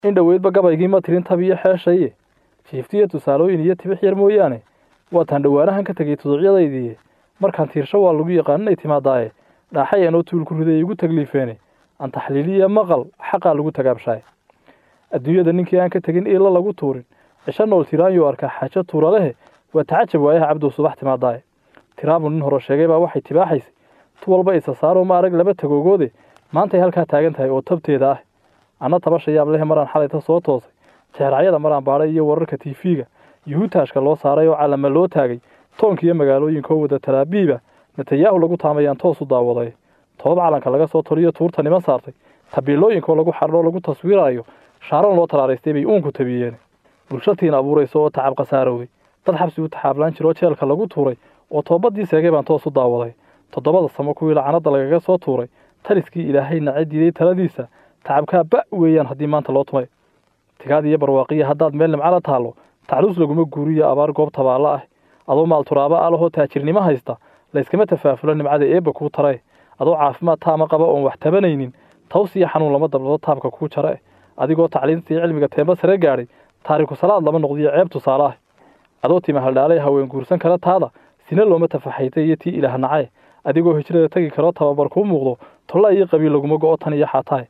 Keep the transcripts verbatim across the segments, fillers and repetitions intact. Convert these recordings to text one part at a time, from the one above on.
in dhaweydba gabaygii ma tirin tabiyo xeeshaye jiiftiyo tusaalooyin iyo tibix yar mooyaane waataan dhawaanahan ka tegay tuduucyadaydii markaan tiirsho waa lagu yaqaan inay timaadaaye dhaaxay anoo tuulku riday igu tagliifeene aan taxliiliya maqal xaqaa lagu tagaabshaay adduunyada ninkii aan ka tegin ila lagu tuurin cisho nool tiraanyo arka xaajo tuuralehe waa tacajab waayaha cabdow subax timaadaaye tiraabu nin hore sheegay baa waxay tibaaxaysay tu walba isa saaro ma arag laba tagoogoode maantay halkaa taagan tahay oo tabteeda ah anna tabasha yaab leh maraan xalayta soo toosay jeeracyada maraan baadhay iyo wararka tiifiga yuhutaashka loo saaray oo calama loo taagay toonka iyo magaalooyinka oo wada talaabiiba natayahu lagu taamayaan toos u daawaday toob calanka laga soo toliyo tuurta niman saartay tabiilooyinka lagu xarro lagu taswiirayo shaaran loo talaaraystay bay uunku tabiyeen bulshatiin abuurayso oo tacab qasaarowday dad xabsi u taxaablaan jiro jeelka lagu tuuray oo toobadii seegay baan toos u daawaday toddobada samo kuwii lacanada lagaga soo tuuray taliskii ilaahayna cidiiday taladiisa tacabkaa ba weeyaan haddii maanta loo tumay tigaad iyo barwaaqiya haddaad meel nimcala taalo tacluus laguma guuriyo abaar goob tabaalo ah adoo maal turaaba alahoo taajirnimo haysta layskama tafaafulo nimcada eebba kuu taray adoo caafimaad taama qaba oon wax tabanaynin taws iyo xanuun lama dablado taabka kuu jara adigoo tacliinta iyo cilmiga teemba sare gaadhay taariku salaad lama noqdiyo ceeb tusaale ah adoo tima haldhaalay haween guursan kara taada sina looma tafaxaytay iyo tii ilaah nacay adigoo hijrada tagi karo tababar kuu muuqdo tolla iyo qabiil laguma go'o tan iyo xaataay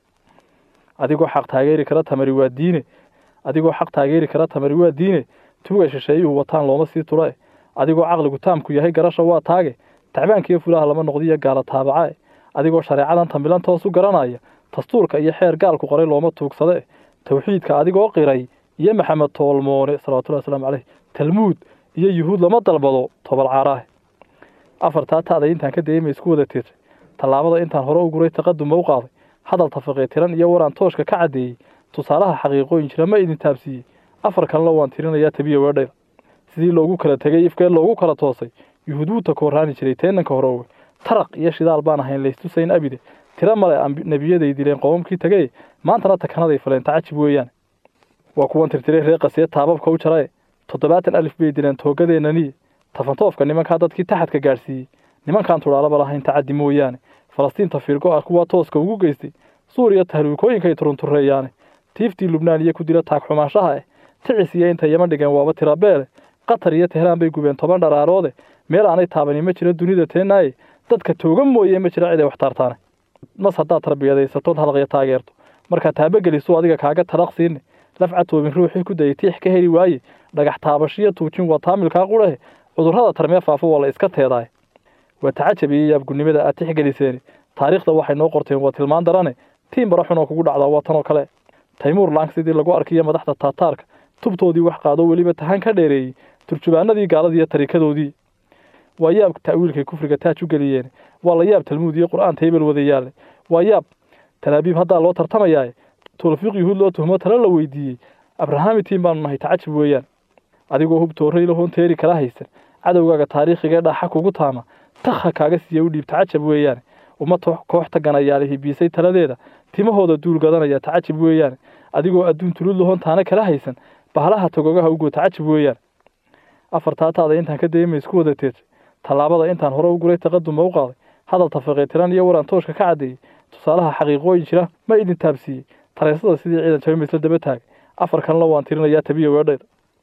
adigoo xaq taageeri kara tamari waa diine adigoo xaq taageeri kara tamari waa diine tuuga shisheeyuhu wataan looma sii tula adigoo caqligu taamku yahay garasha waa taage tacbaankiiyo fulaha lama noqdiyo gaala taabaca adigoo shareecadan tamilan toos u garanaya dastuurka iyo xeer gaalku qoray looma tuugsade tawxiidka adigoo qiray iyo maxamed toolmoone salawaatullahi wasalaamu caleyh talmuud iyo yuhuud lama dalbado tobal caaraah afartaa taada intaan ka dayay ma isku wada tiirsay tallaabada intaan hore u guray taqaduma u qaaday hadal tafaqee tiran iyo waraan tooshka ka caddeeyey tusaalaha xaqiiqooyin jira ma idin taabsiiyey afar kalena waan tirinayaa tabiya weedhayr sidii loogu kala tegay ifkeen loogu kala toosay yuhuud wuu takoorraani jiray teenanka hore owe taraq iyo shidaal baan ahayn laystusayn abide tira male nebiyaday dileen qoomamkii tagaye maantana takanaday faleen tacajib weeyaan waa kuwan tirtiray reer qasiya taababka u jarae toddobaatan alif bay dileen toogadeennaniye tafantoofka nimankaa dadkii taxadka gaadhsiiyey nimankaan tudhaalaba lahayn tacaddi mooyaane falastiinta fiirgo ah kuwaa tooska ugu geystay suuriya tahluukooyinkay turuntureeyaane tiiftii lubnaan iyo ku dila taag xumaanshaha eh ticis iyo intay yaman dhigeen waaba tirabeele qatar iyo tehraan bay gubeen toban dharaaroode meel aanay taabanin ma jiro dunida teenaaye dadka tooga mooye ma jira ciday wax taartaane mas haddaad tarbiyadaysatood halaqya taageerto markaa taabageliso adiga kaaga taraqsiine lafca toobin ruuxii ku dayay tiix ka heli waaye dhagax taabashiyo tuujin waa taamilkaa qudhahe cudurrada tarmee faafo waa la iska teedaaye waa tacajabiyey yaabgunnimada aad tixgeliseeni taariikhda waxay noo qorteen waa tilmaan darane tiin baraxun oo kugu dhacdaa waa tanoo kale taymuur laang sidii lagu arkiyo madaxda taataarka tubtoodii wax qaado weliba tahaan ka dheereeyey turjubaanadii gaaladiiyo tariikadoodii waa yaab ta'wiilkay kufriga taaj u geliyeen waa la yaab talmuud iyo qur'aan taybal wadayaale waa yaab talaabiib haddaa loo tartamayaaye tawfiiq yuhuud loo tuhmo tala la weydiiyey abrahaamitiin baanu nahay tacajib weeyaan adigoo hub toorray lahoon teeri kala haysan cadowgaaga taariikhiga dhaxa kugu taama takha kaaga siiya u dhiib tacajab weeyaan uma koox taganayaale hibiisay taladeeda timahooda duul gadanaya tacajib weeyaan adigoo adduun tulud lahoon taana kala haysan bahalaha tagogaha ugu tacajib weeyaan afartaa taada intaan ka dayay ma isku wada teersay tallaabada intaan hore u guray taqaduma u qaaday hadal tafaqee tiran iyo waraan tooshka ka caddeeyey tusaalaha xaqiiqooyin jira ma idin taabsiiyey taraysada sidii ciidan jabay isla daba taagay afar kalena waan tirinayaa tabiya weedhayr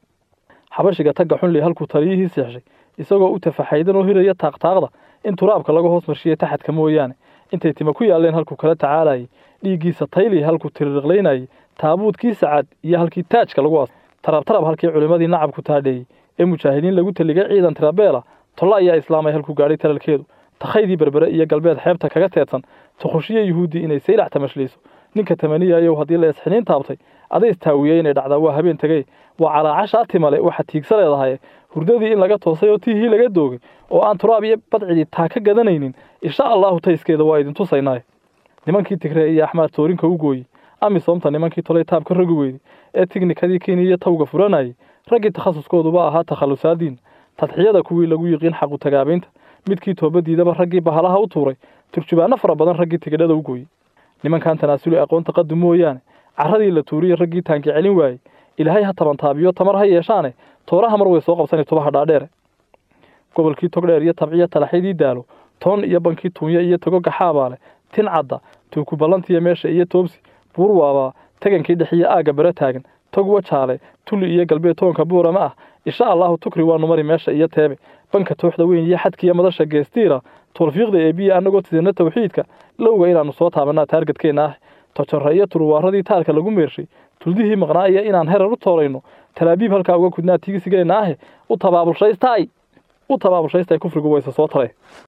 xabashiga tagga xunli halkuu taliyihii seexshay isagoo u tafaxaydan oo hiraya taaqtaaqda in turaabka laga hoos marshiyey taxadka mooyaane intay tima ku yaaleen halkuu kala tacaalayay dhiiggiisa tayli halkuu tiriraqlaynayay taabuudkii sacad iyo halkii taajka lagu as tarabtarab halkii culimmadii nacabku taadheeyey ee mujaahidiin lagu taligay ciidan tirabeela tolla ayaa islaamay halkuu gaadhay talalkeedu takhaydii berbere iyo galbeed xeebta kaga teedsan tukhushiyo yuhuuddii inay saylax tamashlayso ninka tamaniyayow haddii la isxiniin taabtay aday istaawiyey inay dhacdaa waa habeen tegey waa calaacashaa timale waxa tiigsa leedahay hurdadii in laga toosay oo tiihii laga doogay oo aan turaab iyo badcidii taa ka gadanaynin insha allahu tayskeeda waa idin tusaynaaye nimankii tigree iyo axmaar toorinka u gooyey amisoomta nimankii tolay taab ka rogi weyday ee tignikadii kenya iyo tawga furanayay raggii takhasuskooduba ahaa takhalusaadiin tadxiyada kuwii lagu yiqiin xaqu tagaabaynta midkii toobadiidaba raggii bahalaha u tuuray turjubaano fara badan raggii tigidhada u gooyey nimankan tanaasuli aqoon taqadum mooyaane carradii la tuuriye raggii taanki celin waayey ilaahay ha tabantaabiyo tamar ha yeeshaane tooraha mar way soo qabsanay tubaha dhaadheere gobolkii togdheer iyo tabciyo talaxyadii daalo toon iyo bankii tuunyo iyo tago gaxaabaale tin cadda tuuku ballantiiyo meesha iyo toobsi buur waabaa tagankii dhexiya aagga bare taagan tog wajaale tuli iyo galbeed toonka buurama ah insha allahu tukri waanu mari meesha iyo teebe banka tooxda weyn iyo xadkiiyo madasha geestiira tawfiiqda ee biyo anagoo tidina tawxiidka lowga inaanu soo taabanaa taargetkeena ah tojarra iyo turwaaradii taalka lagu meershay tuldihii maqnaa iyo inaan herar u toolayno talaabiib halkaa uga kudnaa tigisigeena ah u tabaabulshaystay u tabaabulshaystay kufrigu waysa soo taray